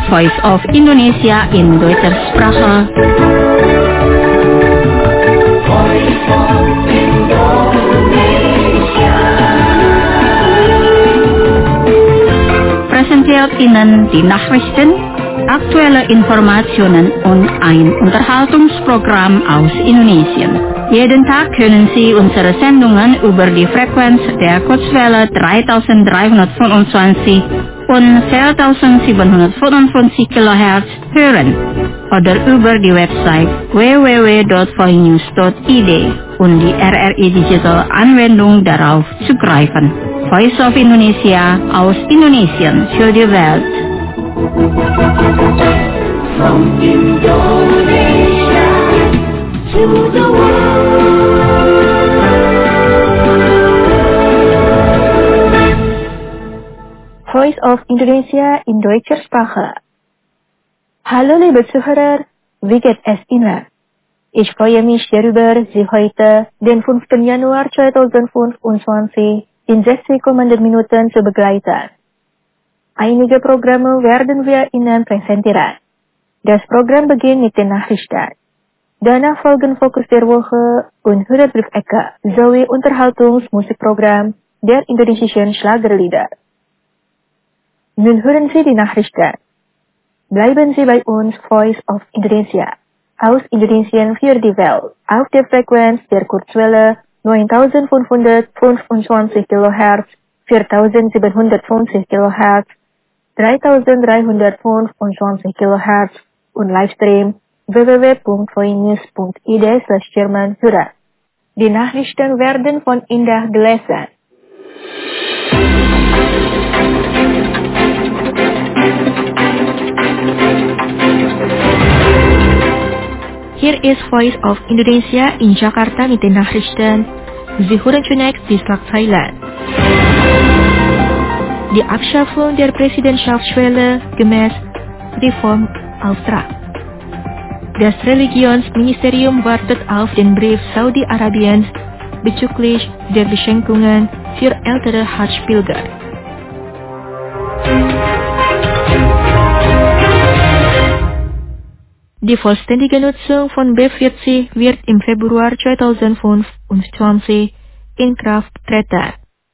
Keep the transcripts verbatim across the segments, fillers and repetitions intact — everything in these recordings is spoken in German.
Voice of Indonesia in Deutscher Sprache. Voice of Indonesia. Präsentiert Ihnen die Nachrichten, aktuelle Informationen und ein Unterhaltungsprogramm aus Indonesien. Jeden Tag können Sie unsere Sendungen über die Frequenz der Kurzwelle dreitausenddreihundertfünfundzwanzig und vierzehntausendsiebenhundertfünfundfünfzig Kilohertz hören oder über die Website w w w punkt voinews punkt i d und die R R I Digital Anwendung darauf zugreifen. Voice of Indonesia aus Indonesien für die Welt. From Indonesia to the world. Voice of Indonesia in Deutscher Sprache. Hallo liebe Zuhörer, wie geht es Ihnen? Ich freue mich darüber, Sie heute, den fünften Januar zweitausendfünfundzwanzig, in sechzig kommenden Minuten zu begleiten. Einige Programme werden wir Ihnen präsentieren. Das Programm beginnt mit den Nachrichten. Danach folgen Fokus der Woche und Hörerbriefecke sowie Unterhaltungsmusikprogramm der indonesischen Schlagerlieder. Nun hören Sie die Nachrichten. Bleiben Sie bei uns, Voice of Indonesia, aus Indonesien für die Welt, auf der Frequenz der Kurzwelle neuntausendfünfhundertfünfundzwanzig Kilohertz, vierzehntausendsiebenhundertfünfzig Kilohertz, dreitausenddreihundertfünfundzwanzig Kilohertz und Livestream w w w punkt voinews punkt i d slash German hören. Die Nachrichten werden von Indah gelesen. Hier ist Voice of Indonesia in Jakarta mit den Nachrichten. Sie hören zunächst die Schlagzeilen. Die Abschaffung der Präsidentschaftsschwelle gemäß Reformauftrag. Das Religionsministerium wartet auf den Brief Saudi-Arabiens bezüglich der Beschenkungen für ältere Hajj-Pilger. Die vollständige Nutzung von B vierzig wird im Februar zweitausendfünfundzwanzig in Kraft treten.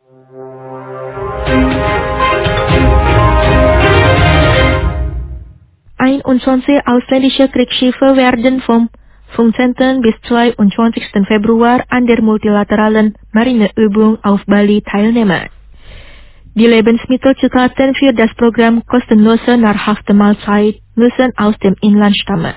einundzwanzig ausländische Kriegsschiffe werden vom fünfzehnten bis zweiundzwanzigsten Februar an der multilateralen Marineübung auf Bali teilnehmen. Die Lebensmittelzutaten für das Programm kostenlose nahrhafte Mahlzeit müssen aus dem Inland stammen.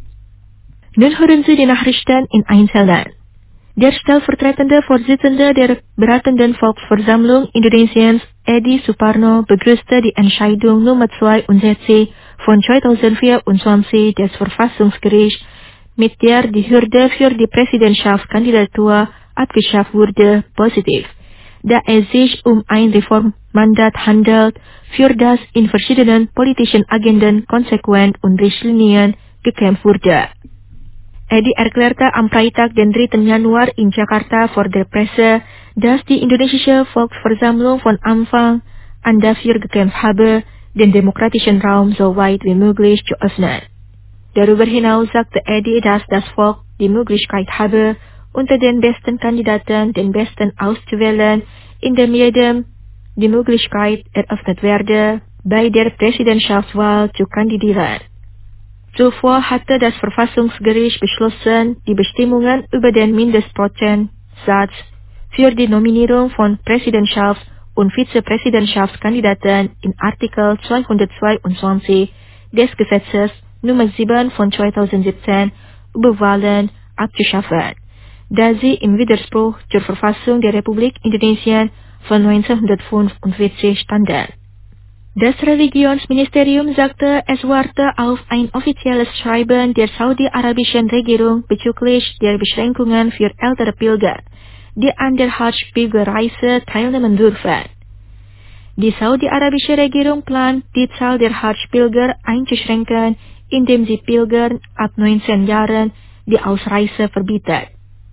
Nun hören Sie die Nachrichten in Einzelnen. Der stellvertretende Vorsitzende der Beratenden Volksversammlung Indonesiens, Edi Suparno, begrüßte die Entscheidung Nummer zweiundsechzig von zweitausendvierundzwanzig des Verfassungsgerichts, mit der die Hürde für die Präsidentschaftskandidatur abgeschafft wurde, positiv, da es sich um ein Reformmandat handelt, für das in verschiedenen politischen Agenden konsequent und Richtlinien gekämpft wurde. Edi erklärte am Freitag, den dritten Januar in Jakarta vor der Presse, dass die indonesische Volksversammlung von Anfang an dafür gekämpft habe, den demokratischen Raum so weit wie möglich zu öffnen. Darüber hinaus sagte Edi, dass das Volk die Möglichkeit habe, unter den besten Kandidaten den besten auszuwählen, indem jedem die Möglichkeit eröffnet werde, bei der Präsidentschaftswahl zu kandidieren. Zuvor hatte das Verfassungsgericht beschlossen, die Bestimmungen über den Mindestprozentsatz für die Nominierung von Präsidentschafts- und Vizepräsidentschaftskandidaten in Artikel zweihundertzweiundzwanzig des Gesetzes Nummer sieben von zweitausendsiebzehn über Wahlen abzuschaffen, da sie im Widerspruch zur Verfassung der Republik Indonesien von neunzehnhundertfünfundvierzig standen. Das Religionsministerium sagte, es warte auf ein offizielles Schreiben der saudi-arabischen Regierung bezüglich der Beschränkungen für ältere Pilger, die an der Hajj-Pilgerreise teilnehmen dürfen. Die saudi-arabische Regierung plant, die Zahl der Hajj-Pilger einzuschränken, indem sie Pilgern ab neunzehn Jahren die Ausreise verbietet.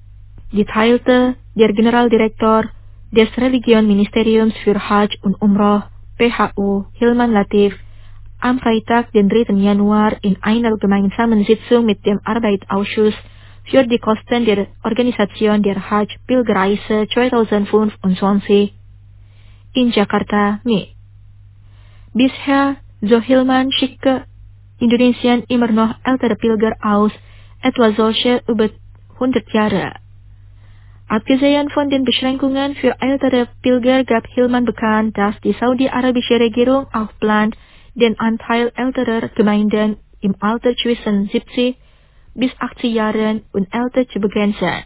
Teilte der Generaldirektor des Religionsministeriums für Hajj und Umrah P H U Hilman Latif am Freitag, den dritten Januar, in einer gemeinsamen Sitzung mit dem Arbeitsausschuss für die Kosten der Organisation der Hajj-Pilgerreise zweitausendfünfundzwanzig in Jakarta mit. Bisher, so Hilman schickte Indonesien immer noch ältere Pilger aus, etwa solche über hundert Jahre. Abgesehen von den Beschränkungen für ältere Pilger gab Hilman bekannt, dass die saudi-arabische Regierung auch plant, den Anteil älterer Gemeinden im Alter zwischen siebzig bis achtzig Jahren und älter zu begrenzen.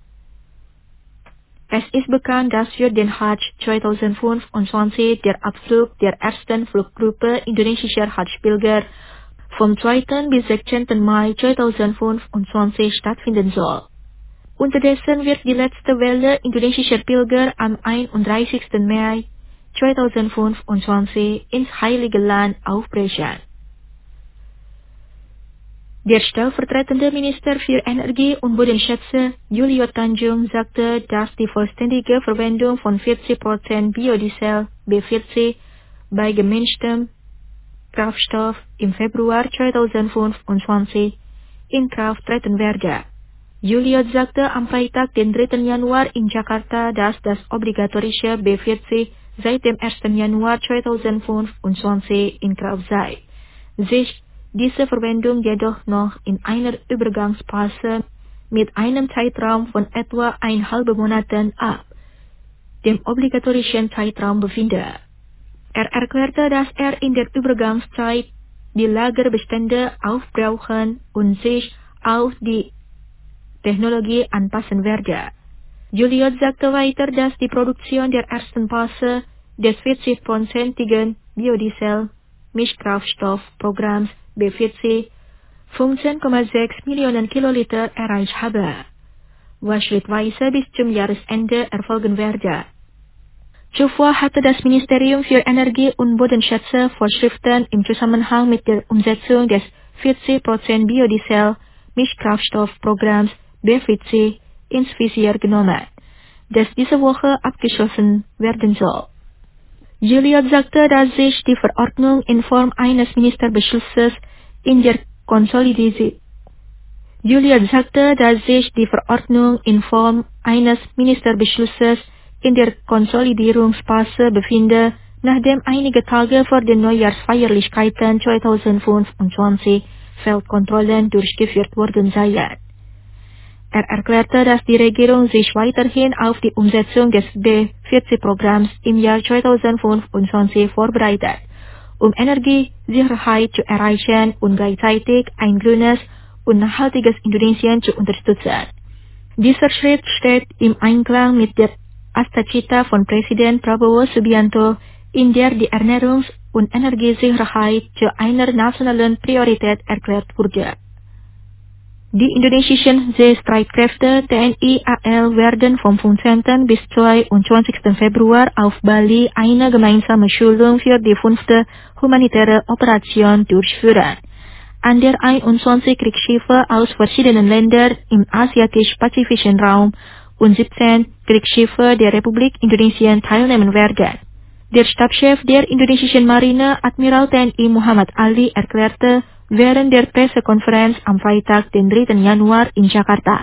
Es ist bekannt, dass für den Hajj zweitausendfünfundzwanzig der Abflug der ersten Fluggruppe indonesischer Hajj-Pilger vom zweiten bis sechzehnten Mai zweitausendfünfundzwanzig stattfinden soll. Unterdessen wird die letzte Welle indonesischer Pilger am einunddreißigsten Mai zweitausendfünfundzwanzig ins Heilige Land aufbrechen. Der stellvertretende Minister für Energie und Bodenschätze, Julio Tanjung, sagte, dass die vollständige Verwendung von vierzig Prozent Biodiesel B vierzig bei gemischtem Kraftstoff im Februar zweitausendfünfundzwanzig in Kraft treten werde. Julio sagte am Freitag, den dritten Januar in Jakarta, dass das obligatorische B vierzig seit dem ersten Januar zweitausendfünfundzwanzig in Kraft sei. Sich diese Verwendung jedoch noch in einer Übergangsphase mit einem Zeitraum von etwa eineinhalb Monaten ab dem obligatorischen Zeitraum befinde. Er erklärte, dass er in der Übergangszeit die Lagerbestände aufbrauchen und sich auf die Technologie anpassen werde. Juliot sagte weiter, dass die Produktion der ersten Phase des vierzig-prozentigen Biodiesel-Mischkraftstoffprogramms B vierzig fünfzehn Komma sechs Millionen Kiloliter erreicht habe, was schrittweise bis zum Jahresende erfolgen werde. Zuvor hatte das Ministerium für Energie und Bodenschätze Vorschriften im Zusammenhang mit der Umsetzung des vierzig Prozent Biodiesel-Mischkraftstoffprogramms B vierzig ins Visier genommen, das diese Woche abgeschlossen werden soll. Juliot sagte, dass sich die Verordnung in Form eines Ministerbeschlusses in der Konsolidierung Juliot sagte, dass sich die Verordnung in Form eines Ministerbeschlusses in der Konsolidierungsphase befinde, nachdem einige Tage vor den Neujahrsfeierlichkeiten zweitausendfünfundzwanzig Feldkontrollen durchgeführt worden seien. Er erklärte, dass die Regierung sich weiterhin auf die Umsetzung des B vierzig-Programms im Jahr zweitausendfünfundzwanzig vorbereitet, um Energiesicherheit zu erreichen und gleichzeitig ein grünes und nachhaltiges Indonesien zu unterstützen. Dieser Schritt steht im Einklang mit der Astacita von Präsident Prabowo Subianto, in der die Ernährungs- und Energiesicherheit zu einer nationalen Priorität erklärt wurde. Die indonesischen Seestreitkräfte T N I A L werden vom fünfzehnten bis zweiundzwanzigsten Februar auf Bali eine gemeinsame Schulung für die fünfte humanitäre Operation durchführen, an der einundzwanzig Kriegsschiffe aus verschiedenen Ländern im asiatisch-pazifischen Raum und siebzehn Kriegsschiffe der Republik Indonesien teilnehmen werden. Der Stabschef der indonesischen Marine, Admiral T N I Muhammad Ali, erklärte während der Pressekonferenz am Freitag, den dritten Januar in Jakarta,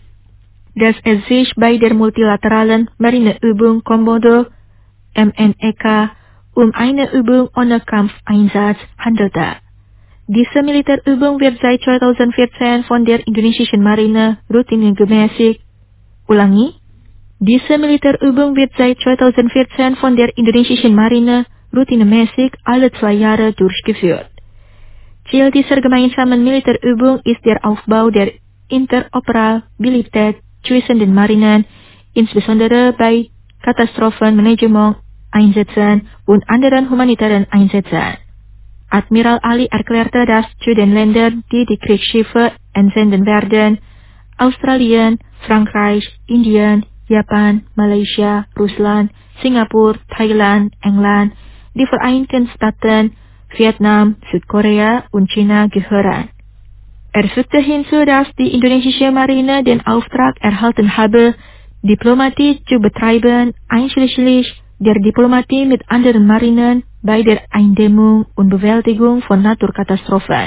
dass es sich bei der multilateralen Marineübung Komodo M N E K um eine Übung ohne Kampfeinsatz handelte. Diese Militärübung wird seit zweitausendvierzehn von der indonesischen Marine routinemäßig ulangi. Diese Militärübung wird seit zweitausendvierzehn von der indonesischen Marine routinemäßig alle zwei Jahre durchgeführt. Ziel dieser gemeinsamen Militärübung ist der Aufbau der Interoperabilität zwischen den Marinen, insbesondere bei Katastrophenmanagement, Einsätzen und anderen humanitären Einsätzen. Admiral Ali erklärte, dass zu den Ländern, die die Kriegsschiffe entsenden werden, Australien, Frankreich, Indien, Japan, Malaysia, Russland, Singapur, Thailand, England, die Vereinigten Staaten, Vietnam, Südkorea und China gehören. Er fügte hinzu, dass die indonesische Marine den Auftrag erhalten habe, Diplomatie zu betreiben, einschließlich der Diplomatie mit anderen Marinen, bei der Eindämmung und Bewältigung von Naturkatastrophen.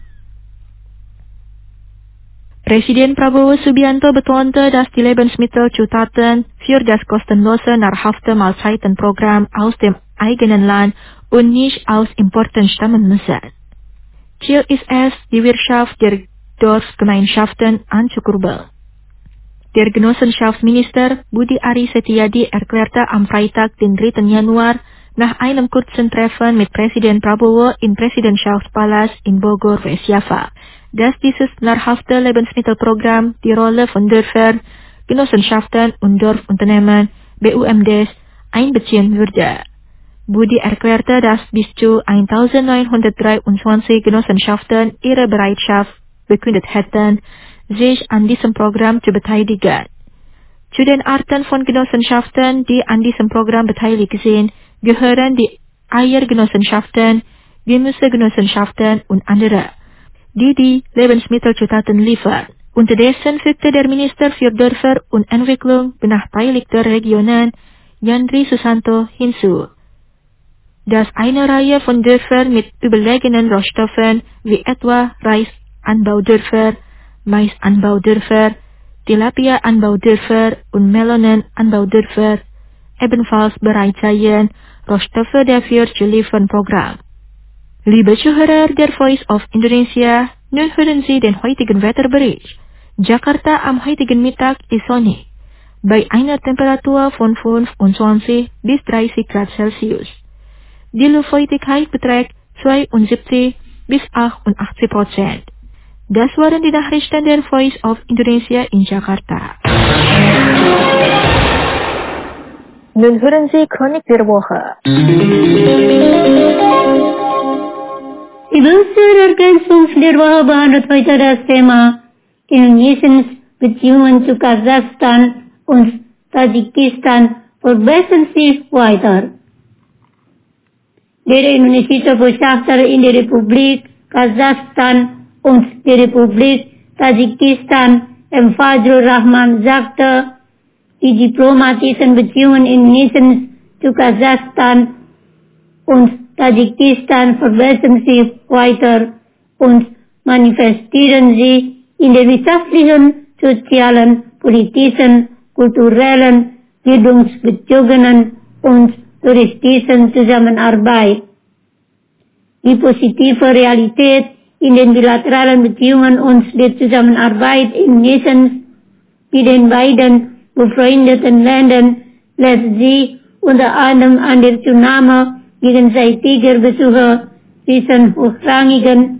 Presiden Prabowo Subianto betonte, dass die Lebensmittelzutaten für das kostenlose nahrhafte Mahlzeitenprogramm aus dem eigenen Land und nicht aus Importen stammen müssen. Ziel ist es, die Wirtschaft der Dorfgemeinschaften anzukurbeln. Der Genossenschaftsminister Budi Ari Setiadi erklärte am Freitag, den dritten Januar, nach einem kurzen Treffen mit Präsident Prabowo im Präsidentschaftspalast in Bogor, West Java, dass dieses nahrhafte Lebensmittelprogramm die Rolle von Dörfern, Genossenschaften und Dorfunternehmen, B U M Ds, einbeziehen würde. Budi erklärte, dass bis zu eintausendneunhundertdreiundzwanzig Genossenschaften ihre Bereitschaft bekundet hätten, sich an diesem Programm zu beteiligen. Zu den Arten von Genossenschaften, die an diesem Programm beteiligt sind, gehören die Eiergenossenschaften, Gemüsegenossenschaften und andere, die die Lebensmittelzutaten liefern. Unterdessen fügte der Minister für Dörfer und Entwicklung benachteiligter Regionen, Yandri Susanto, hinzu, dass eine Reihe von Dörfern mit überlegenen Rohstoffen wie etwa Reisanbaudörfer, Maisanbaudörfer, Tilapia-Anbaudörfer und Melonen-Anbaudörfer ebenfalls bereit seien, Rohstoffe dafür zu liefern. Programm. Liebe Zuhörer der Voice of Indonesia, nun hören Sie den heutigen Wetterbericht. Jakarta am heutigen Mittag ist sonnig, bei einer Temperatur von fünfundzwanzig bis dreißig Grad Celsius. Die Luftfeuchtigkeit beträgt zweiundsiebzig bis achtundachtzig Prozent. Das waren die Nachrichten der Voice of Indonesia in Jakarta. Nun hören Sie Chronik der Woche. Liebe Zuhörer, Funk der Woche behandelt heute das Thema Indonesiens Beziehungen zu Kasachstan und Tadschikistan verbessern sich weiter. Der indonesische Botschafter in der Republik Kasachstan und der Republik Tadschikistan, M. Fajrul Rahman, sagte, die diplomatischen Beziehungen Indonesiens zu Kasachstan und Tadschikistan verbessern sich weiter und manifestieren sich in der wirtschaftlichen, sozialen, politischen, kulturellen, bildungsbezogenen und touristischen Zusammenarbeit. Die positive Realität in den bilateralen Beziehungen und der Zusammenarbeit Indonesiens mit den beiden befreundeten Ländern lässt sich unter anderem an der Zunahme gegenseitiger Besuche zwischen hochrangigen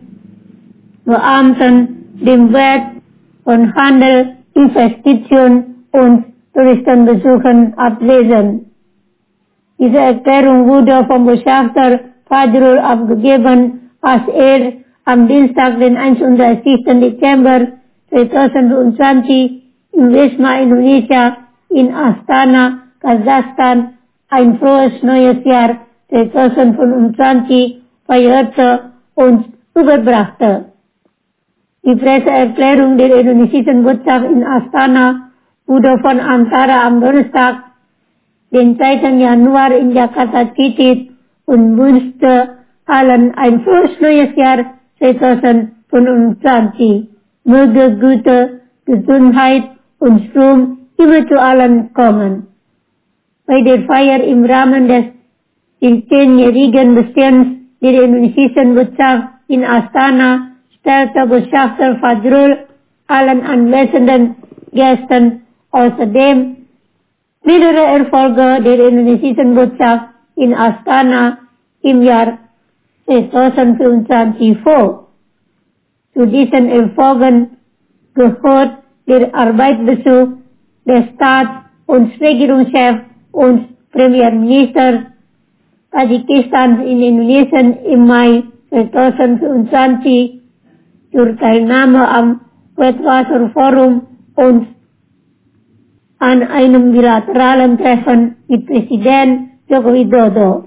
Beamten, dem Wert von Handel, Investition und Touristenbesuchen ablesen. Diese Erklärung wurde vom Botschafter Fajrul abgegeben, als er am Dienstag, den einunddreißigsten Dezember zweitausendzwanzig im Wisma Indonesia in Astana, Kasachstan, ein frohes neues Jahr zweitausendfünfundzwanzig feierte und überbrachte. Die Presseerklärung der indonesischen Botschaft in Astana wurde von Antara am Donnerstag, den zweiten Januar in Jakarta zitiert und wünschte allen ein frohes neues Jahr zweitausendfünfundzwanzig. Möge Güte, Gesundheit und Strom immer zu allen kommen. Bei der Feier im Rahmen des zehnjährigen Bestehens der indonesischen Botschaft in Astana stellte Botschafter Fajrul allen anwesenden Gästen außerdem mehrere Erfolge der indonesischen Botschaft in Astana im Jahr zweitausendfünfundzwanzig vor. Zu diesen Erfolgen gehört der Arbeitsbesuch des Staats- und Regierungschefs und Premierministers Tadschikistan in Indonesien im Mai zweitausendfünfundzwanzig zur Teilnahme am Weltwasserforum und an einem bilateralen Treffen mit Präsident Joko Widodo.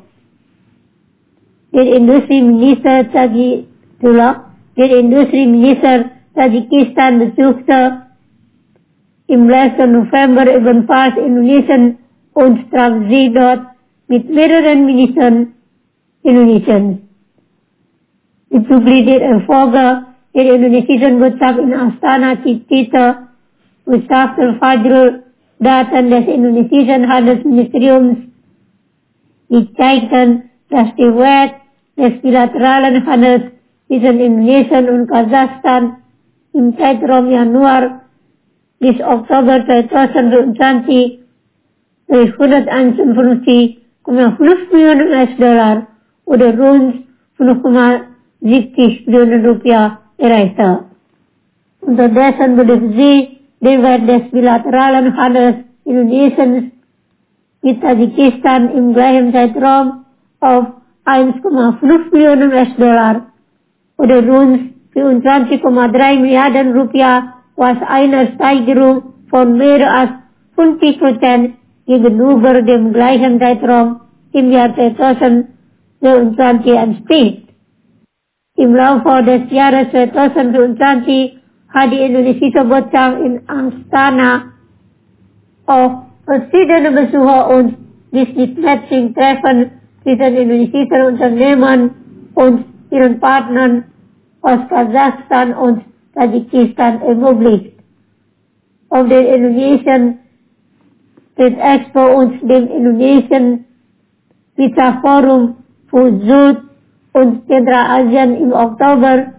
Der Industrieminister Tadschikistan, der Industrieminister Tadschikistan besuchte im letzten November ebenfalls Indonesien und traf sich dort mit mehreren Ministern Indonesians. Die publiceert een volge in de Indonesische boodschap in Astana Cipta, Usatul Fajrul, data des Indonesischen Handelsministeriums, die zeigten, dass die Wert des bilateralen Handels zwischen Indonesien und Kasachstan im Zeitraum Januar bis Oktober zweitausendzweiundzwanzig durch hunderteinundfünfzig Komma fünf Millionen U S-Dollar oder rund fünf Komma siebzig Millionen Rupiah erreichte. Unterdessen belief sie den Wert des bilateralen Handels Indonesiens mit Tadschikistan im gleichen Zeitraum auf eins Komma fünf Millionen U S-Dollar oder rund vierundzwanzig Komma drei Milliarden Rupiah, was eine Steigerung von mehr als fünfzig Prozent gegenüber dem gleichen Zeitraum im Jahr zweitausendzweiundzwanzig entspricht. Im Laufe des Jahres zweitausendzweiundzwanzig hat die indonesische Botschaft in Astana auch verschiedene Besucher und Business-Matching-Treffen zwischen indonesischen Unternehmen und ihren Partnern aus Kasachstan und Tadschikistan ermöglicht. Auf der Indonesien Trade Expo und dem Indonesien Pizza Forum für Süd- und Zentralasien im Oktober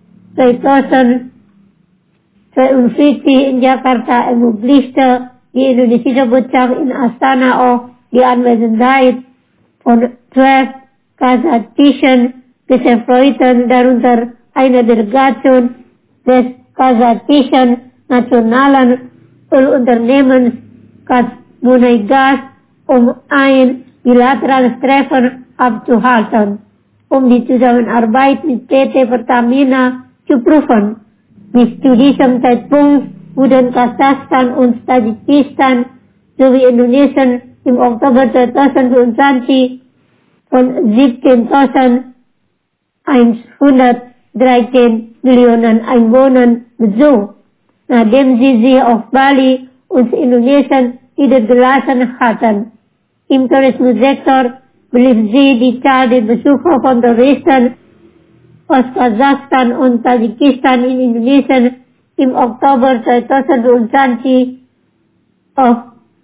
zweitausendzweiundvierzig in Jakarta ermöglichte die indonesische Botschaft in Astana auch die Anwesenheit von zwölf kasachischen Geschäftsleuten, darunter eine Delegation des kasachischen nationalen Ölunternehmens Kazmunaygas, um ein bilaterales Treffen abzuhalten, um die Zusammenarbeit mit P T Pertamina zu prüfen. Bis zu diesem Zeitpunkt wurden Kasachstan und Tadschikistan sowie Indonesien im Oktober zweitausendzweiundzwanzig von siebzehntausendeinhundertdreizehn Millionen Einwohnern besucht, nachdem sie sich auf Bali und Indonesien niedergelassen hatten. Im Tourismussektor belief sie die Zahl der Besucher von Touristen aus Kasachstan und Tadschikistan in Indonesien im Oktober zweitausendzweiundzwanzig auf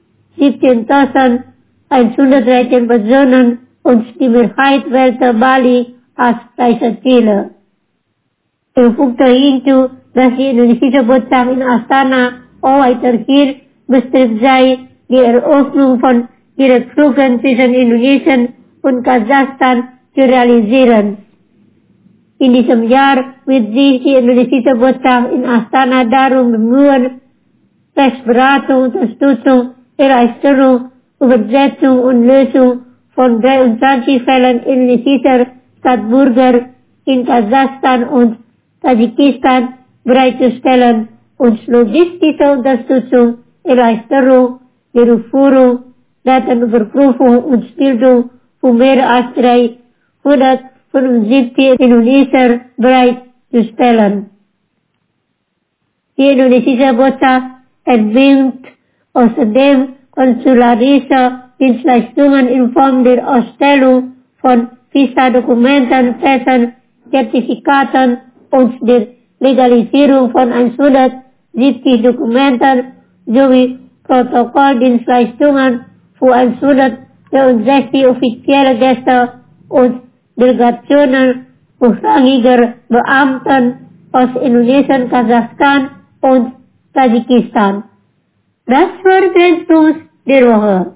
siebzehntausendeinhundertdreizehn Personen und die Mehrheit wählte Bali als Reiseziele. Er fügte hinzu, dass die indonesische Botschaft in Astana auch weiterhin bestrebt sei, die Eröffnung von Direktflügen zwischen Indonesien und Kasachstan zu realisieren. In diesem Jahr wird sich die indonesische Botschaft in Astana darum bemühen, Rechtsberatung, Unterstützung, Erleichterung, Übersetzung und Lösung von dreiundzwanzig Fällen indonesischer Staatsbürger in Kasachstan und Tadschikistan bereitzustellen und logistische Unterstützung, Erleichterung, Berufsführung, Datenüberprüfung und Bildung für mehr als dreihundertfünfundsiebzig Indonesier bereitzustellen. Die indonesische Botschaft erbringt außerdem konsularische Dienstleistungen in Form der Ausstellung von Visa-Dokumenten, Pässen, Zertifikaten und der Legalisierung von hundertsiebzig Dokumenten sowie Protokolldienstleistungen für hundertdreiundsechzig offizielle Gäste und Delegationen hochrangiger Beamten aus Indonesien, Kasachstan und Tadschikistan. Das war Trend News der Woche.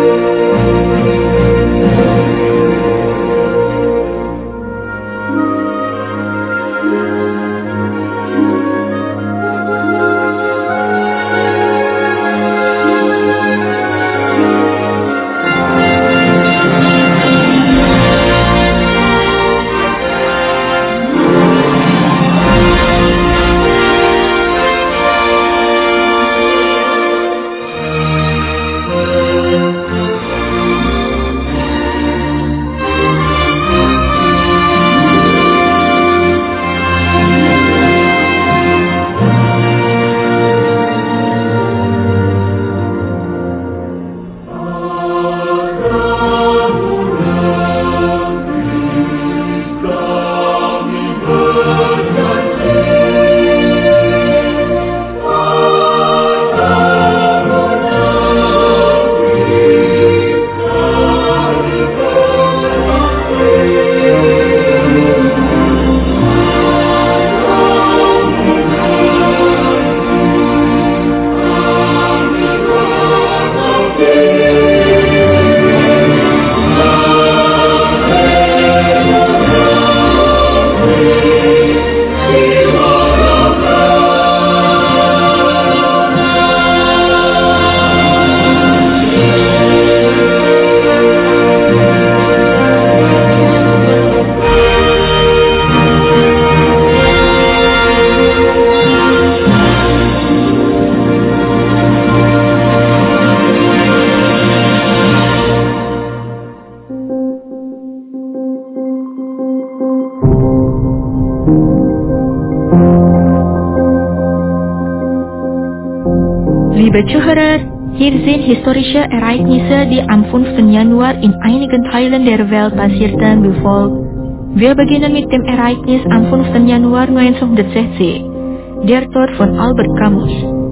Liebe Zuhörer, hier sind historische Ereignisse, die am fünften Januar in einigen Teilen der Welt passierten, wie folgt. Wir beginnen mit dem Ereignis am fünften Januar neunzehnhundertsechzig, der Tod von Albert Camus.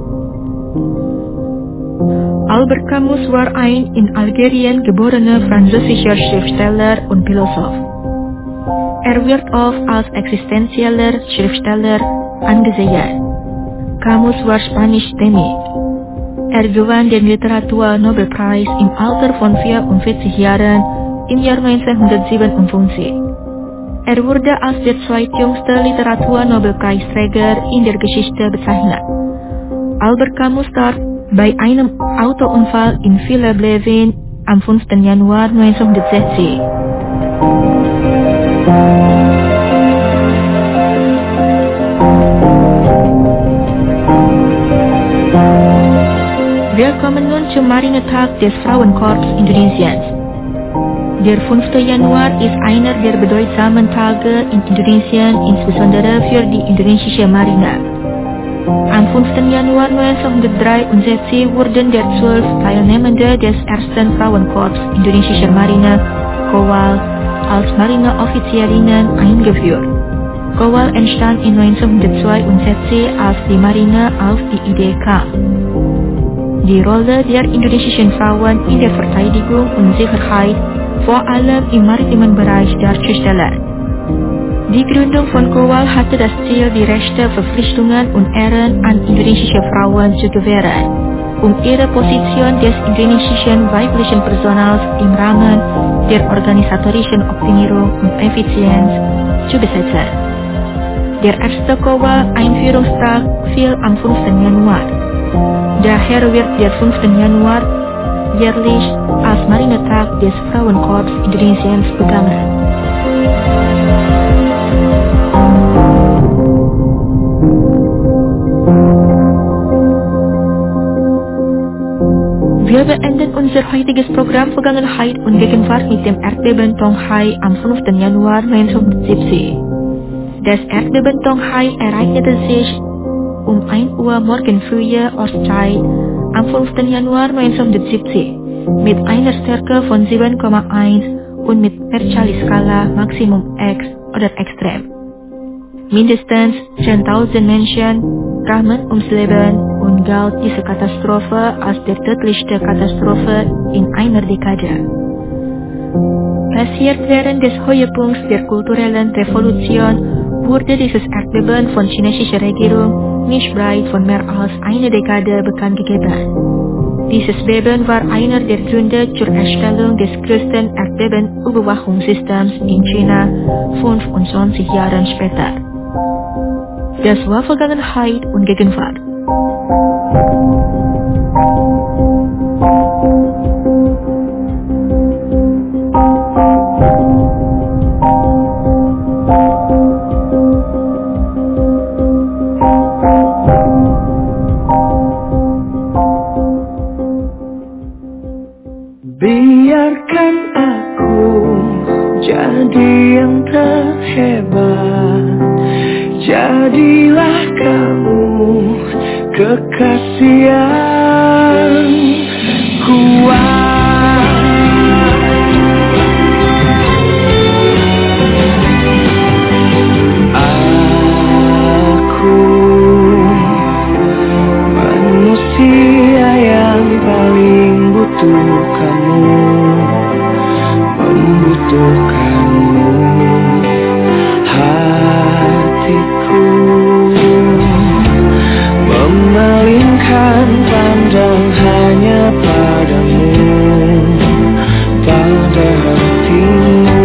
Albert Camus war ein in Algerien geborener französischer Schriftsteller und Philosoph. Er wird oft als existenzieller Schriftsteller angesehen. Camus war spanischstämmig. Er gewann den Literaturnobelpreis im Alter von vierundvierzig Jahren im Jahr neunzehnhundertsiebenundfünfzig. Er wurde als der zweitjüngste Literaturnobelpreisträger in der Geschichte bezeichnet. Albert Camus starb bei einem Autounfall in Villers-Bleven am fünften Januar neunzehnhundertsechzig. Wir kommen nun zum Marinetag des Frauenkorps Indonesiens. Der fünfte Januar ist einer der bedeutsamen Tage in Indonesien, insbesondere für die indonesische Marine. Am fünften Januar neunzehnhundertdreiundsechzig wurden der zwölf Teilnehmende des ersten Frauenkorps indonesischer Marine, Kowal, als Marineoffizierinnen eingeführt. Kowal entstand in neunzehnhundertzweiundsechzig, als die Marine auf die Idee kam, die Rolle der indonesischen Frauen in der Verteidigung und Sicherheit, vor allem im maritimen Bereich, darzustellen. Die Gründung von Kowal hatte das Ziel, die Rechte, Verpflichtungen und Ehren an indonesische Frauen zu gewähren, um ihre Position des indonesischen weiblichen Personals im Rahmen der organisatorischen Optimierung und Effizienz zu besetzen. Der erste Kowal-Einführungstag fiel am fünften Januar. Daher wird der fünfte Januar jährlich als Marinetag des Frauenkorps Indonesiens begangen. Wir beenden unser heutiges Programm Vergangenheit und Gegenwart mit dem Erdbeben Tonghai am fünften Januar neunzehnhundertsiebzig. Das Erdbeben Tonghai ereignete sich um ein Uhr morgenfrühe Ortszeit am fünften Januar neunzehnhundertsiebzig mit einer Stärke von sieben Komma eins und mit Mercalli-Skala Maximum X oder Extrem. Mindestens zehntausend Menschen kamen ums Leben und galt diese Katastrophe als der tödlichste Katastrophe in einer Dekade. Passiert während des Höhepunkts der kulturellen Revolution wurde dieses Erdbeben von chinesischer Regierung nicht breit von mehr als einer Dekade bekannt gegeben. Dieses Beben war einer der Gründe zur Erstellung des größten Erdbebenüberwachungssystems in China fünfundzwanzig Jahre später. Das war Vergangenheit und Gegenwart. Biarkan aku jadi yang terhebat, jadilah kamu kekasih yang kuat. Aku manusia yang paling butuh kamu, membutuhkanmu. Hatiku memalingkan pandang hanya padamu, pada hatimu.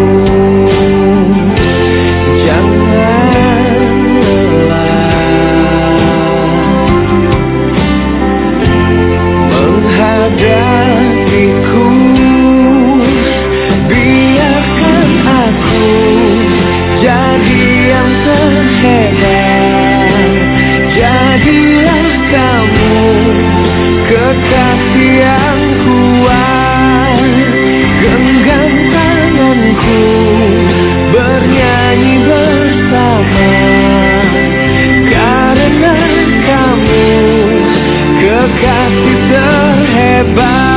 Jangan lelah menghadapiku. Biarkan aku jadi yang terhebat, jadilah kamu kekasih yang kuat. Genggam tanganku, bernyanyi bersama, karena kamu kekasih terhebat.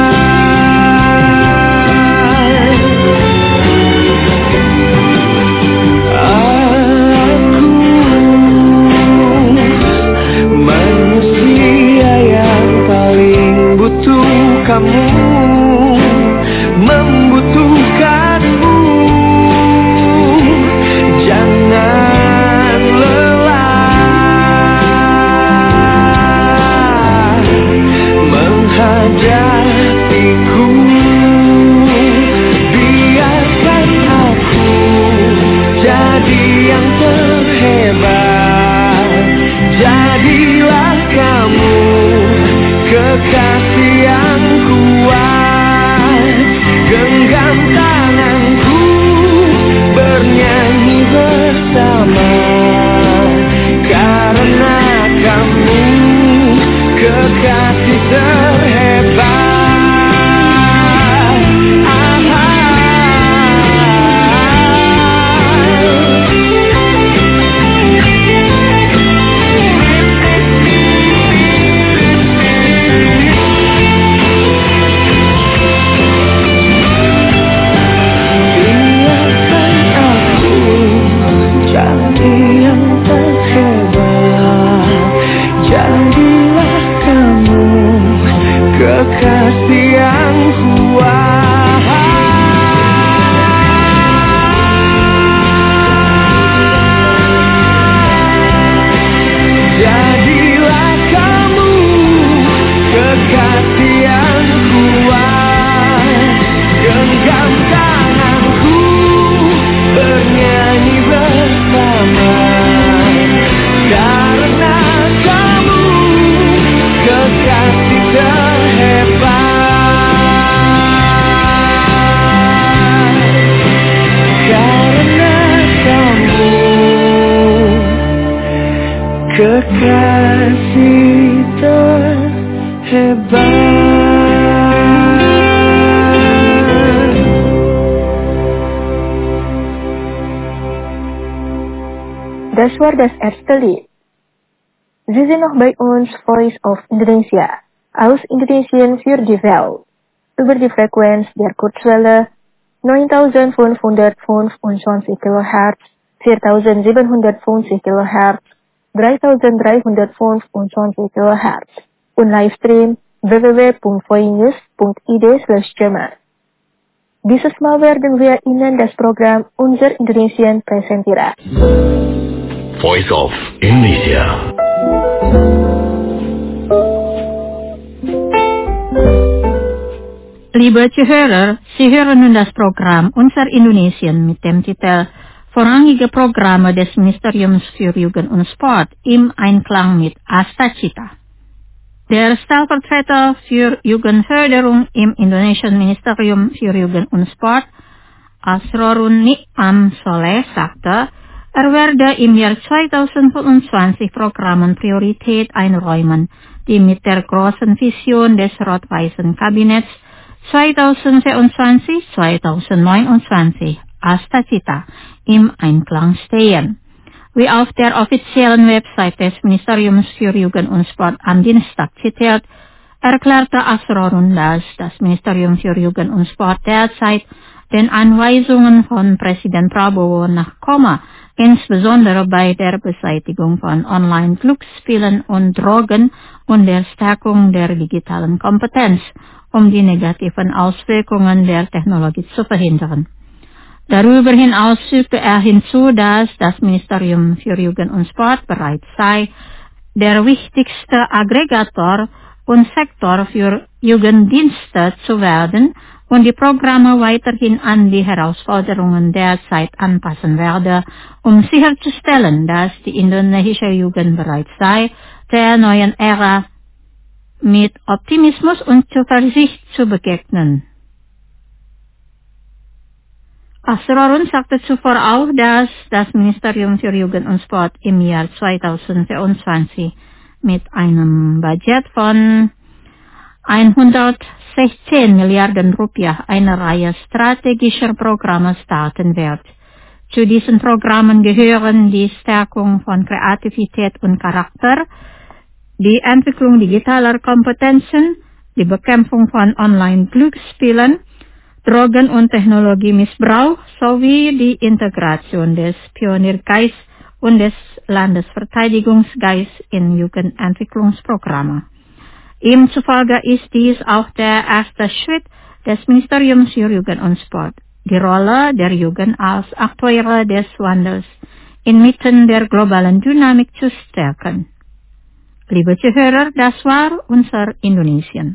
Kamu membutuhkanmu. Jangan lelah menghadapiku. Biarkan aku jadi yang terhebat, jadilah kamu kekasih yang kuat. Genggam tanganku, bernyanyi bersama, karena kamu kekasih terhebat. Kekasih yang kuat. Jadilah kamu kekasih yang kuat. Genggam tanganku, bernyanyi bersama, karena kamu kekasih terhebat. Karena kamu kekasih terhebat. Das war das erste Lied. Sie sind noch bei uns Voice of Indonesia aus Indonesien für die Welt über die Frequenz der Kurzwelle neuntausendfünfhundertfünfundzwanzig Kilohertz, viertausendsiebenhundertfünfzig Kilohertz, dreitausenddreihundertfünfundzwanzig Kilohertz und Livestream w w w punkt voinews punkt i d slash German. Dieses Mal werden wir Ihnen das Programm Unser Indonesien präsentieren. Voice of Indonesia. Liebe Zuhörer, Sie hören nun das Programm Unser Indonesien mit dem Titel Vorrangige Programme des Ministeriums für Jugend und Sport im Einklang mit Astacita. Der Stellvertreter für Jugendförderung im Indonesischen Ministerium für Jugend und Sport, Asrorun Ni'am Soleh, sagte, er werde im Jahr zweitausendfünfundzwanzig Programmen Priorität einräumen, die mit der großen Vision des rot-weißen Kabinetts zweitausendzweiundzwanzig bis zweitausendneunundzwanzig Astacita im Einklang stehen. Wie auf der offiziellen Website des Ministeriums für Jugend und Sport am Dienstag zitiert, erklärte Asrorun, dass das Ministerium für Jugend und Sport derzeit den Anweisungen von Präsident Prabowo nachkomme, insbesondere bei der Beseitigung von Online-Glücksspielen und Drogen und der Stärkung der digitalen Kompetenz, um die negativen Auswirkungen der Technologie zu verhindern. Darüber hinaus fügte er hinzu, dass das Ministerium für Jugend und Sport bereit sei, der wichtigste Aggregator und Sektor für Jugenddienste zu werden und die Programme weiterhin an die Herausforderungen der Zeit anpassen werde, um sicherzustellen, dass die indonesische Jugend bereit sei, der neuen Ära mit Optimismus und Zuversicht zu begegnen. Asrorun sagte zuvor auch, dass das Ministerium für Jugend und Sport im Jahr zweitausendvierundzwanzig mit einem Budget von hundertsechzehn Milliarden Rupiah eine Reihe strategischer Programme starten wird. Zu diesen Programmen gehören die Stärkung von Kreativität und Charakter, die Entwicklung digitaler Kompetenzen, die Bekämpfung von Online-Glücksspielen, Drogen- und Technologiemissbrauch sowie die Integration des Pioniergeists und des Landesverteidigungsgeists in Jugendentwicklungsprogramme. Ihm zufolge ist dies auch der erste Schritt des Ministeriums für Jugend und Sport, die Rolle der Jugend als Akteure des Wandels inmitten der globalen Dynamik zu stärken. Liebe Zuhörer, das war unser Indonesien.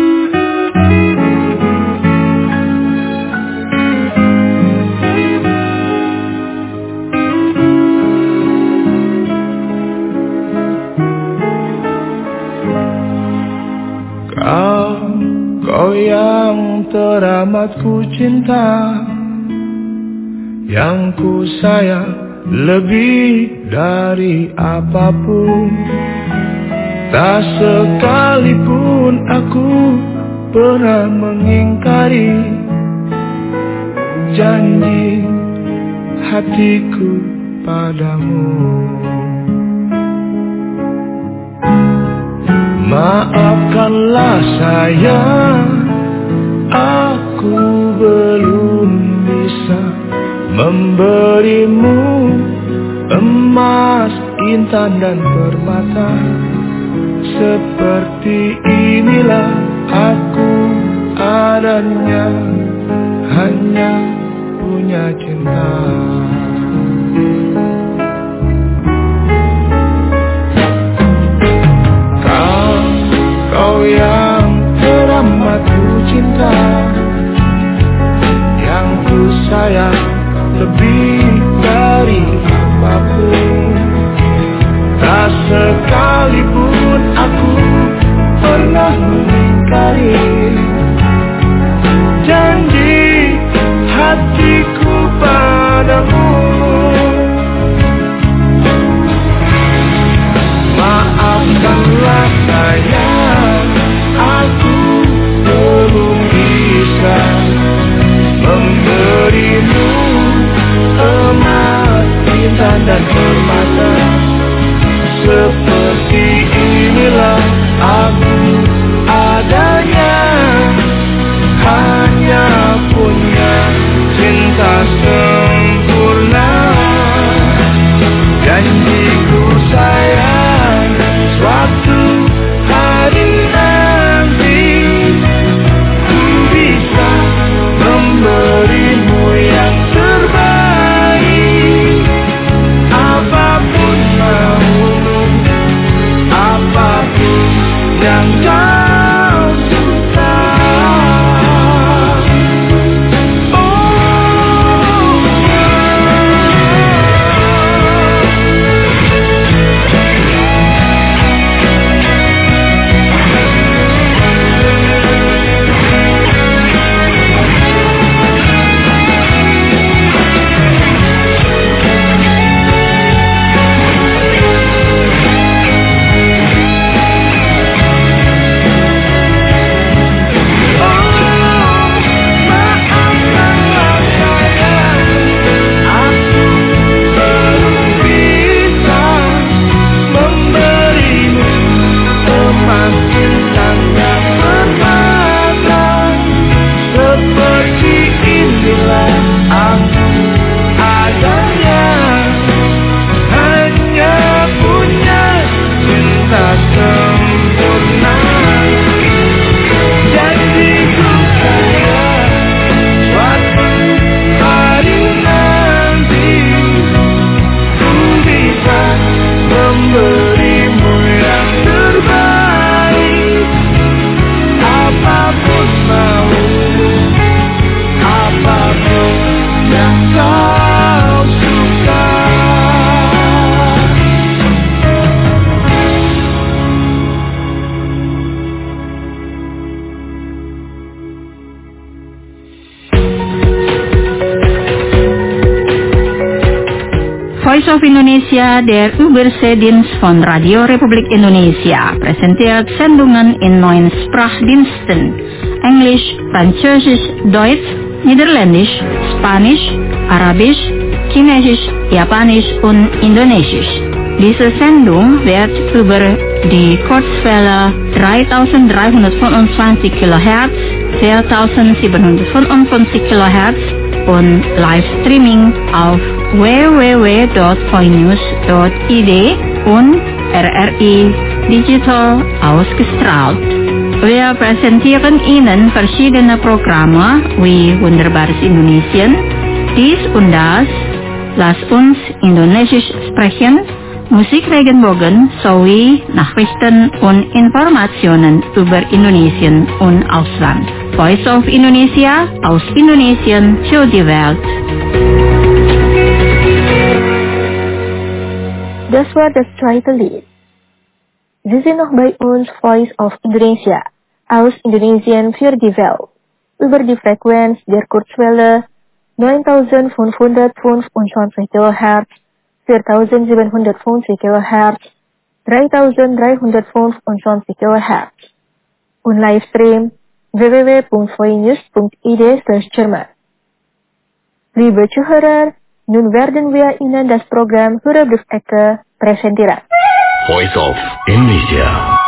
Kau, kau yang teramat ku cinta, yang ku sayang lebih dari apapun. Tak sekalipun aku pernah mengingkari janji hatiku padamu. Maafkanlah sayang, aku belum bisa memberimu emas, intan dan permata. Seperti inilah aku adanya, hanya punya cinta. Kau yang teramat ku cinta, yang ku sayang lebih dari apapun. Tak sekalipun aku pernah mengingkari janji hatiku padamu. Voice of Indonesia, der Überseedienst von Radio Republik Indonesia, präsentiert Sendungen in neun Sprachdiensten: Englisch, Französisch, Deutsch, Niederländisch, Spanisch, Arabisch, Chinesisch, Japanisch und Indonesisch. Diese Sendung wird über die Kurzwelle dreitausenddreihundertfünfundzwanzig Kilohertz, viertausendsiebenhundertfünfundfünfzig Kilohertz und Livestreaming auf w w w punkt voinews punkt i d und R R I Digital ausgestrahlt. Wir präsentieren Ihnen verschiedene Programme wie Wunderbares Indonesien, dies und das, Lass uns Indonesisch sprechen, Musik Regenbogen sowie Nachrichten und Informationen über Indonesien und Ausland. Voice of Indonesia, aus Indonesien für die Welt. Das war das zweite Lied. Sie sind noch bei uns Voice of Indonesia, aus Indonesien für die Welt, über die Frequenz der Kurzwelle neuntausendfünfhundertfünfundzwanzig Kilohertz, viertausendsiebenhundertfünfzig Kilohertz, dreitausenddreihundertfünfundzwanzig Kilohertz und Livestream w w w punkt voinews punkt i d slash Jerman. Liebe Zuhörer, nun werden wir Ihnen das Programm Hörerbrief-Ecke präsentieren. Voice of Indonesia.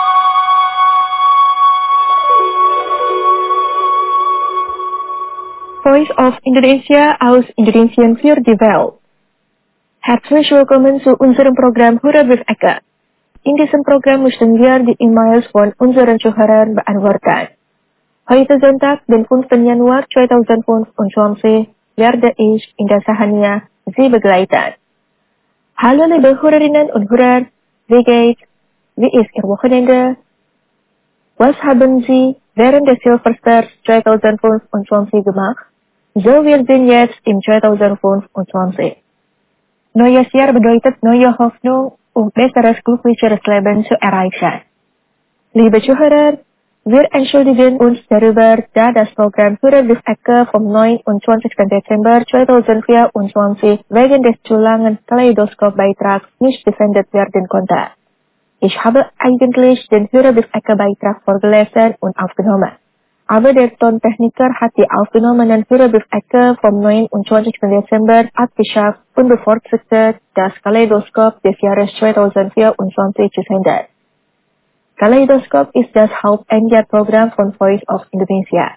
Voice of Indonesia, aus Indonesien für die Welt. Herzlich willkommen zu unserem Programm Hörerbrief-Ecke. In diesem Programm möchten wir die E-Mails von unseren Zuhörern beantworten. Heute Sonntag, den fünften Januar zweitausendfünfundzwanzig, werde ich in der Sahania Sie begleiten. Hallo liebe Hörerinnen und Hörer, wie geht's? Wie ist Ihr Wochenende? Was haben Sie während des Silvesters zweitausendfünfundzwanzig gemacht? So, wir sind jetzt im zweitausendfünfundzwanzig. Neues Jahr bedeutet neue Hoffnung, um besseres, glücklicheres Leben zu erreichen. Liebe Zuhörer, wir entschuldigen uns darüber, da das Programm Hörerbrief-Ecke vom neunundzwanzigsten Dezember zweitausendvierundzwanzig wegen des zu langen Kaleidoskop-Beitrags nicht gesendet werden konnte. Ich habe eigentlich den Hörerbrief-Ecke-Beitrag vorgelesen und aufgenommen. Aber der Tontechniker hat die aufgenommenen Hörerbrief-Ecke vom neunundzwanzigsten Dezember abgeschafft und bevorzugte das Kaleidoskop des Jahres zweitausendvierundzwanzig zu senden. Kaleidoskop ist das Hauptendjahrprogramm von Voice of Indonesia.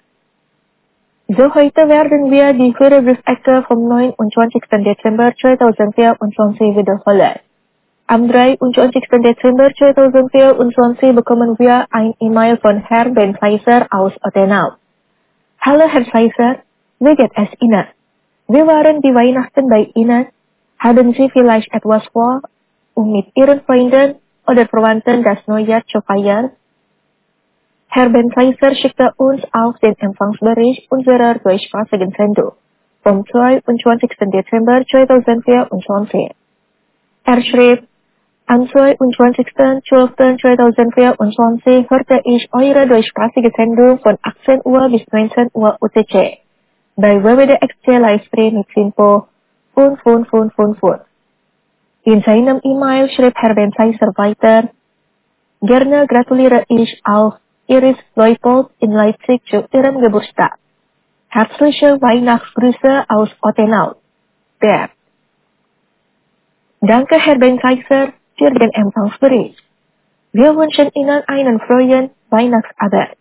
So, heute werden wir die Hörerbrief-Ecke vom neunundzwanzigsten Dezember zweitausendvierundzwanzig wiederholen. Am dreiundzwanzigsten Dezember zweitausendvierundzwanzig bekommen wir ein E-Mail von Herrn Ben Fleiser aus Ottenau. Hallo Herr Fleiser, wie geht es Ihnen? Wie waren die Weihnachten bei Ihnen? Haben Sie vielleicht etwas vor, um mit Ihren Freunden oder Verwandten das Neujahr zu feiern? Herr Ben Fleiser schickte uns auch den Empfangsbericht unserer deutschsprachigen Sendung vom zweiundzwanzigsten Dezember zweitausendvierundzwanzig. Er schrieb, am zweiundzwanzigsten zwölften zweitausendvierundzwanzig hörte ich eure deutschsprachige Sendung von achtzehn Uhr bis neunzehn Uhr U T C bei W W D X C Livestream mit Info fünf fünf fünf fünf fünf. In seinem E-Mail schrieb Herr Ben Fleiser weiter, gerne gratuliere ich auch Iris Leupold in Leipzig zu Ihrem Geburtstag. Herzliche Weihnachtsgrüße aus Ottenau. Bert. Danke Herr Ben Fleiser für den Empfangsbericht. Wir wünschen Ihnen einen frohen Weihnachtsabend.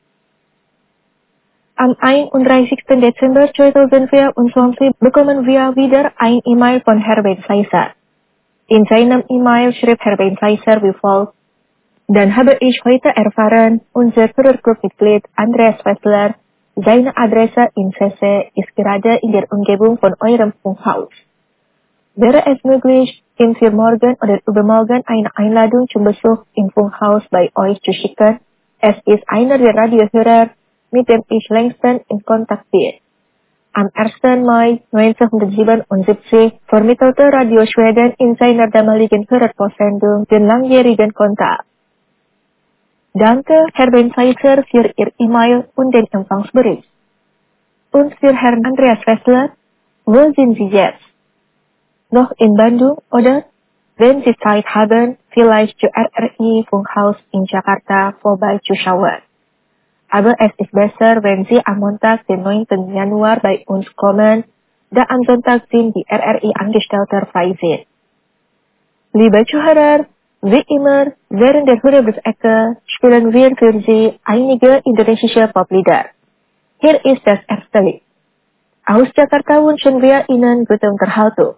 Am einunddreißigsten Dezember zweitausendvierundzwanzig bekommen wir wieder ein E-Mail von Herrn Ben Fleiser. In seinem E-Mail schrieb Herr Ben Fleiser wie folgt: Dann habe ich heute erfahren, unser Hörerclub-Mitglied Andreas Wessler, seine Adresse in Cesse ist gerade in der Umgebung von eurem Funkhaus. Wäre es möglich, ihm für morgen oder übermorgen eine Einladung zum Besuch im Funkhaus bei euch zu schicken? Es ist einer der Radiohörer, mit dem ich längstens in Kontakt bin. Am ersten Mai neunzehnhundertsiebenundsiebzig vermittelte Radio Schweden in seiner damaligen Hörerpostsendung den langjährigen Kontakt. Danke, Herr Ben Fleiser, für Ihr E-Mail und den Empfangsbericht. Und für Herrn Andreas Wessler, wo sind Sie jetzt? Noch in Bandung, oder? Wenn Sie Zeit haben, vielleicht zu R R I Funkhaus in Jakarta vorbeizuschauen. Aber es ist besser, wenn Sie am Montag, den neunten Januar bei uns kommen, da am Sonntag sind die R R I-Angestellte frei sind. Liebe Zuhörer, wie immer, während der Hörerbriefecke spielen wir für Sie einige indonesische Poplieder. Hier ist das erste Lied. Aus Jakarta wünschen wir Ihnen gute Unterhaltung.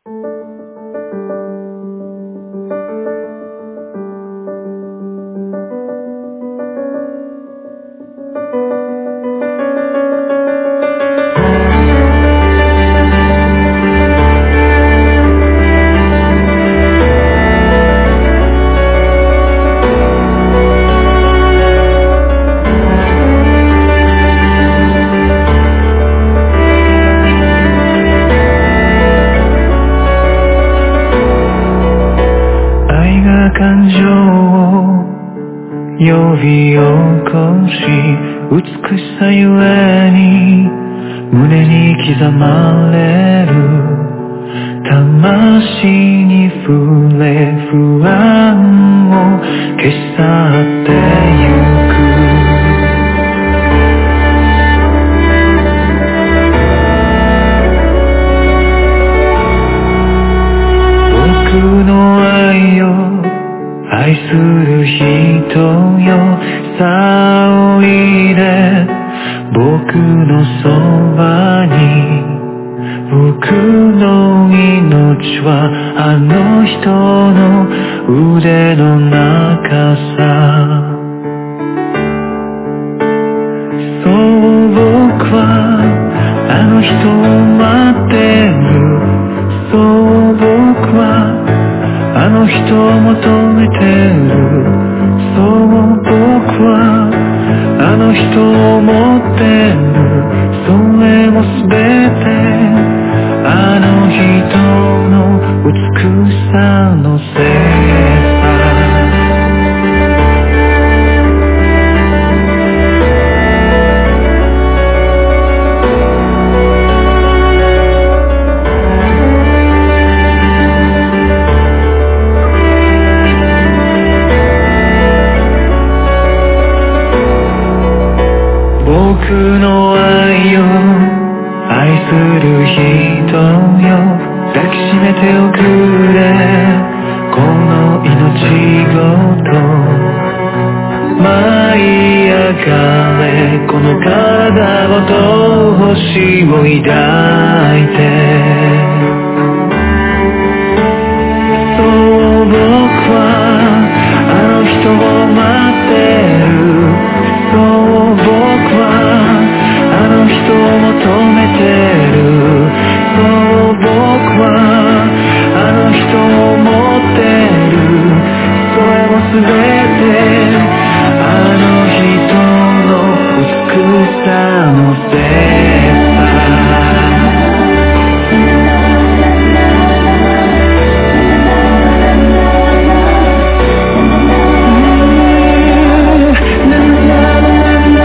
呼び起こし美しさゆえに胸に刻まれる魂に触れ不安を消し去ってゆく僕の愛よ愛する人よさあおいで僕のそばに僕の命はあの人の腕の中さそう僕はあの人を待ってるそう僕はあの人を求めてるそう僕はあの人を持ってるそれもすべてあの人の美しさのせいさ僕の愛を愛する人よ抱きしめておくれこの命ごと舞い上がれこの体ごと星を抱いてそう僕はあの人を待ってるそう僕はあの人を求めてるそう僕はあの人を持ってるそれもすべてあの人の美しさのせいさな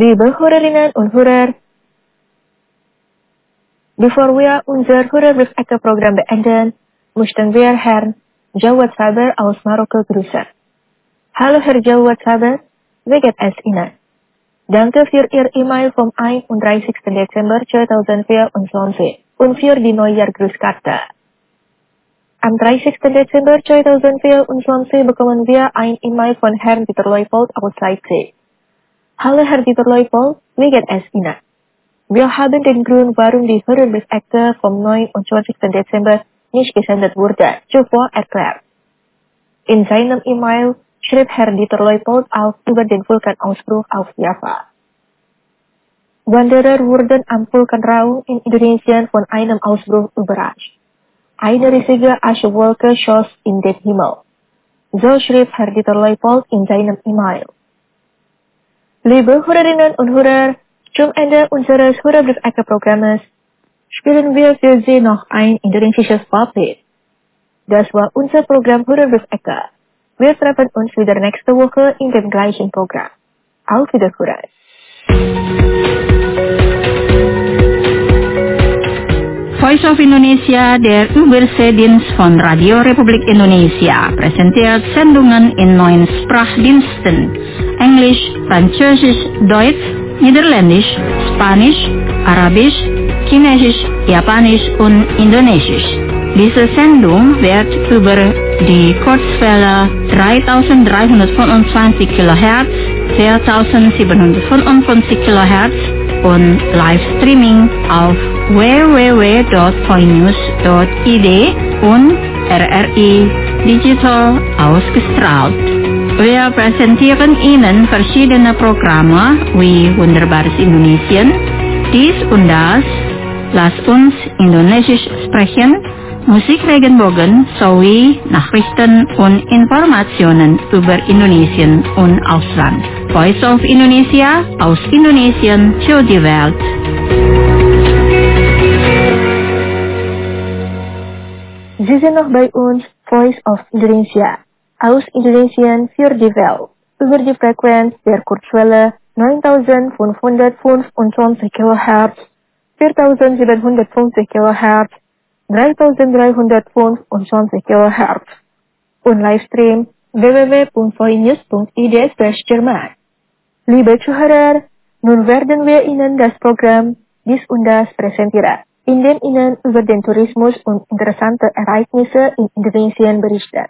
Liebe Hörerinnen und Hörer, bevor wir unser Hörerbriefecke-Programm beenden, möchten wir Herrn Jawad Saber aus Marokko grüßen. Hallo Herr Jawad Saber, wie geht es Ihnen? Danke für Ihr E-Mail vom einunddreißigsten Dezember zweitausendvierundzwanzig und für die Neujahrgrußkarte. Am dreißigsten Dezember zweitausendvierundzwanzig bekommen wir ein E-Mail von Herrn Dieter Leupold aus Leipzig. Hallo Herr Dieter Leupold, wie geht es Ihnen? Wir haben den Grund, warum die Hörerbriefakte vom neunundzwanzigsten Dezember nicht gesendet wurde, zuvor erklärt. In seinem E-Mail schrieb Herr Dieter Leupold auch über den Vulkanausbruch auf Java. Wanderer wurden am Vulkanraum in Indonesien von einem Ausbruch überrascht. Eine riesige Aschewolke schoss in den Himmel. So schrieb Herr Dieter Leupold in seinem E-Mail. Liebe Hörerinnen und Hörer, zum Ende unseres Hörerbriefecke-Programmes spielen wir für Sie noch ein indonesisches Poplied. Das war unser Programm Hörerbriefecke. Wir treffen uns wieder nächste Woche in dem gleichen Programm. Auf Wiederhören. Voice of Indonesia, der Überseedienst von Radio Republik Indonesia, präsentiert Sendungen in neun Sprachdiensten: Englisch, Französisch, Deutsch, Niederländisch, Spanisch, Arabisch, Chinesisch, Japanisch und Indonesisch. Diese Sendung wird über die Kurzwelle dreitausenddreihundertfünfundzwanzig Kilohertz, viertausendsiebenhundertfünfundfünfzig Kilohertz und Livestreaming auf w w w punkt voinews punkt i d und R R I Digital ausgestrahlt. Wir präsentieren Ihnen verschiedene Programme wie Wunderbares Indonesien, dies und das, Lass uns Indonesisch sprechen, Musikregenbogen sowie Nachrichten und Informationen über Indonesien und Ausland. Voice of Indonesia, aus Indonesien für die Welt. Sie sind noch bei uns, Voice of Indonesia, aus Indonesien für die Welt, über die Frequenz der Kurzwelle neuntausendfünfhundertfünfundzwanzig Kilohertz, viertausendsiebenhundertfünfzig Kilohertz, dreitausenddreihundertfünfundzwanzig Kilohertz und Livestream w w w punkt voinews punkt i d slash Jerman. Liebe Zuhörer, nun werden wir Ihnen das Programm Dies und Das präsentieren, in dem Ihnen über den Tourismus und interessante Ereignisse in Indonesien berichten.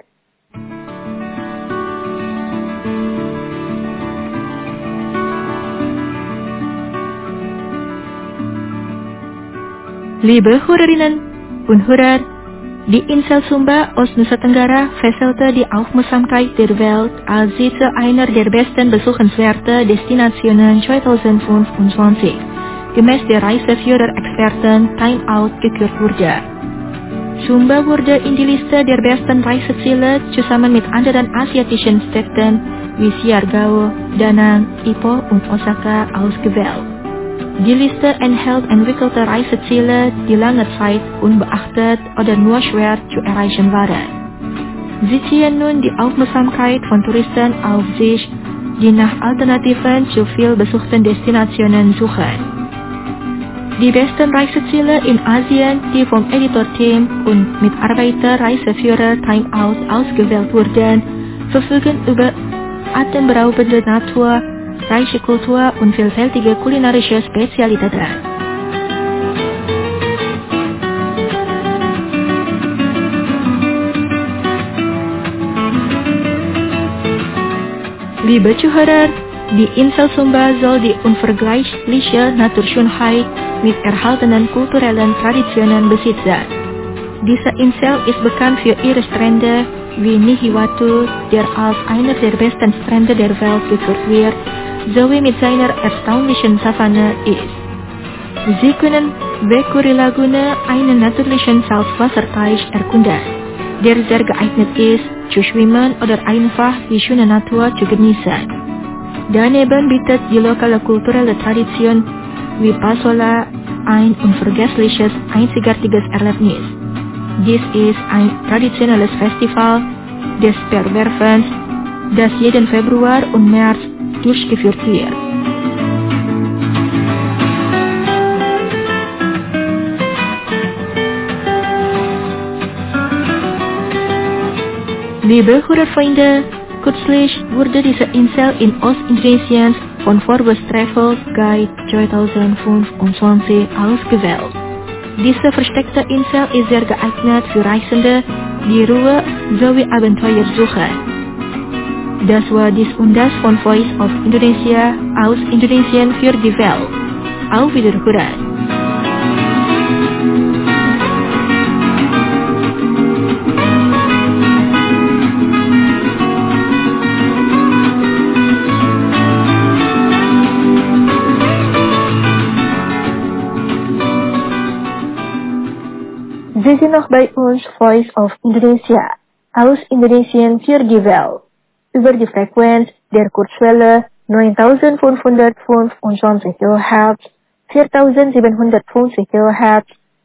Liebe Hörerinnen und Hörer, die Insel Sumba aus Nusa Tenggara verselte die Aufmerksamkeit der Welt, als sie zu einer der besten besuchenswerten Destinationen zweitausendfünfundzwanzig, gemäß der Reiseführer-Experten Time Out gekürt wurde. Sumba wurde in die Liste der besten Reiseziele zusammen mit anderen asiatischen Städten wie Siargao, Danang, Ipoh und Osaka ausgewählt. Die Liste enthält entwickelte Reiseziele, die lange Zeit unbeachtet oder nur schwer zu erreichen waren. Sie ziehen nun die Aufmerksamkeit von Touristen auf sich, die nach Alternativen zu viel besuchten Destinationen suchen. Die besten Reiseziele in Asien, die vom Editorteam und Mitarbeiter Reiseführer Time Out ausgewählt wurden, verfügen über atemberaubende Natur, reiche Kultur und vielfältige kulinarische Spezialitäten. Liebe Zuhörer, die Insel Sumba soll die unvergleichliche Naturschönheit mit erhaltenen kulturellen Traditionen besitzen. Diese Insel ist bekannt für ihre Strände wie Nihiwatu, der als einer der besten Strände der Welt geführt wird, sowie mit seiner erstaunlichen Savanne ist. Sie können Bekuri Lagune, einen natürlichen Salzwasserteich, erkunden, der sehr geeignet ist, zu schwimmen oder einfach die schöne Natur zu genießen. Daneben bietet die lokale kulturelle Tradition wie Pasola ein unvergessliches, einzigartiges Erlebnis. Dies ist ein traditionelles Festival des Speerwerfens, das jeden Februar und März durchgeführt wird. Liebe Hörerfreunde, kürzlich wurde diese Insel in Ostindonesiens von Forbes Travel Guide zweitausendfünfundzwanzig ausgewählt. Diese versteckte Insel ist sehr geeignet für Reisende, die Ruhe sowie Abenteuer suchen. Das war dies und das von Voice of Indonesia aus Indonesien für die Welt. Auf Wiederhören. Sie sind noch bei uns, Voice of Indonesia, aus Indonesien für die Welt, über die Frequenz der Kurzwelle neuntausendfünfhundertfünfundzwanzig Kilohertz, viertausendsiebenhundertfünfzig Kilohertz,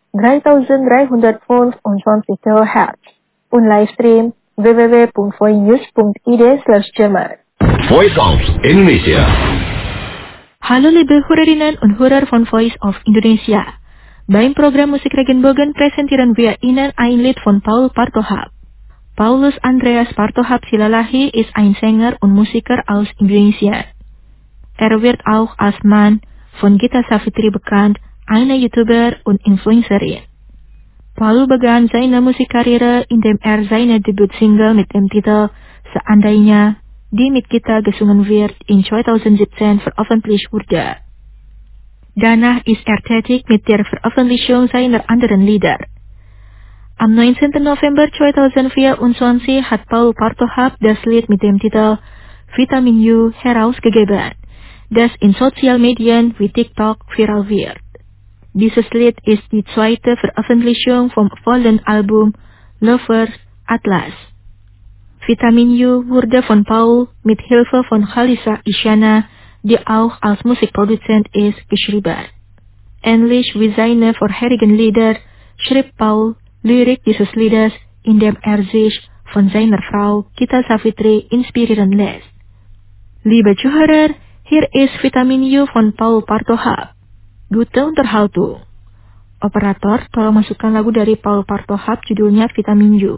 dreitausenddreihundertfünfundzwanzig Kilohertz und Livestream w w w punkt voinews punkt i d slash Jerman. Voice of Indonesia. Hallo liebe Hörerinnen und Hörer von Voice of Indonesia. Beim Programm Musik Regenbogen präsentieren wir Ihnen ein Lied von Paul Partohap. Paulus Andreas Partohap Silalahi ist ein Sänger und Musiker aus Indonesien. Er wird auch als Mann von Gita Savitri bekannt, eine YouTuber und Influencerin. Paul begann seine Musikkarriere, indem er seine Debütsingle mit dem Titel Seandainya, die mit Gita gesungen wird, in zweitausendsiebzehn veröffentlicht wurde. Danach ist er tätig mit der Veröffentlichung seiner anderen Lieder. Am neunzehnten November zweitausendvierundzwanzig hat Paul Partohap das Lied mit dem Titel Vitamin U herausgegeben, das in Sozialmedien wie TikTok viral wird. Dieses Lied ist die zweite Veröffentlichung vom vollen Album Lovers Atlas. Vitamin U wurde von Paul mit Hilfe von Khalisa Isyana, die auch als Musikproduzent ist, geschrieben. Ähnlich wie seine vorherigen Lieder schrieb Paul Lyrik dieses Liedes, indem er sich von seiner Frau Gita Savitri inspirieren lässt. Liebe Zuhörer, hier ist Vitamin U von Paul Partohap. Gute Unterhaltung. Operator, tolong masukkan lagu dari Paul Partohap judulnya Vitamin U.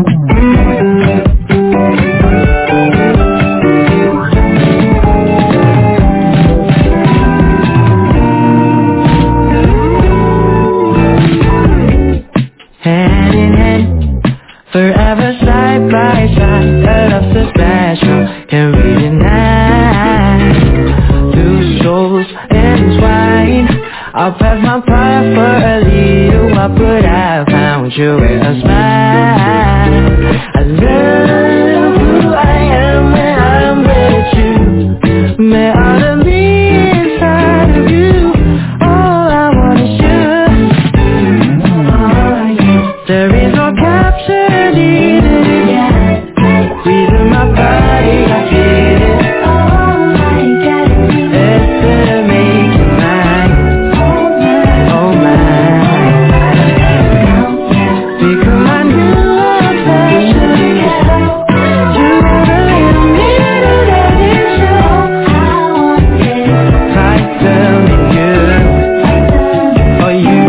Hand in hand, forever side by side. Our love's so special, can't we deny? Two souls entwined, I'll pass my pride for a little while, but I found you with a smile. I love who I am when I'm with you. May all of me inside of you. All I want is you. There is no capture needed, yeah. Freedom my body, I feel it. Oh my God, it's gonna make you mine. Oh my, become my new obsession. You never let me do that, it's you. I want it. Like telling you, for you.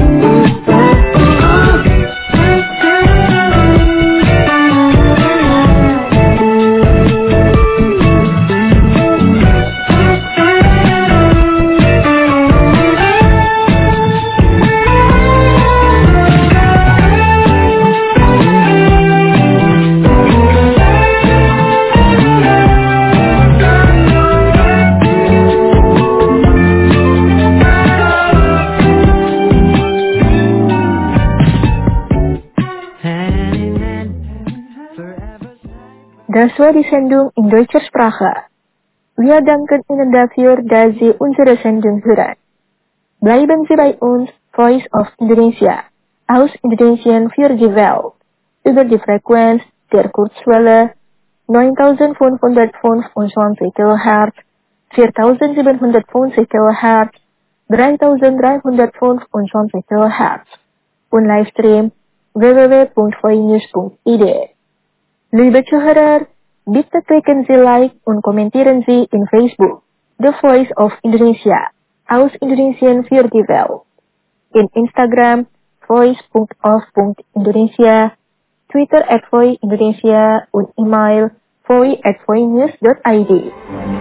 Das war die Sendung in deutscher Sprache. Wir danken Ihnen dafür, dass Sie unsere Sendung hören. Bleiben Sie bei uns, Voice of Indonesia, aus Indonesien für die Welt, über die Frequenz der Kurzwelle neuntausendfünfhundertfünfundzwanzig Kilohertz, viertausendsiebenhundertfünfzig Kilohertz, dreitausenddreihundertfünfundzwanzig Kilohertz und Livestream w w w punkt voinews punkt i d. Liebe Zuhörer, bitte klicken Sie Like und kommentieren Sie in Facebook, The Voice of Indonesia, aus Indonesien für die Welt. In Instagram, voice punkt of punkt indonesia, Twitter at voa indonesia, und E-Mail voa at voanews dot i d.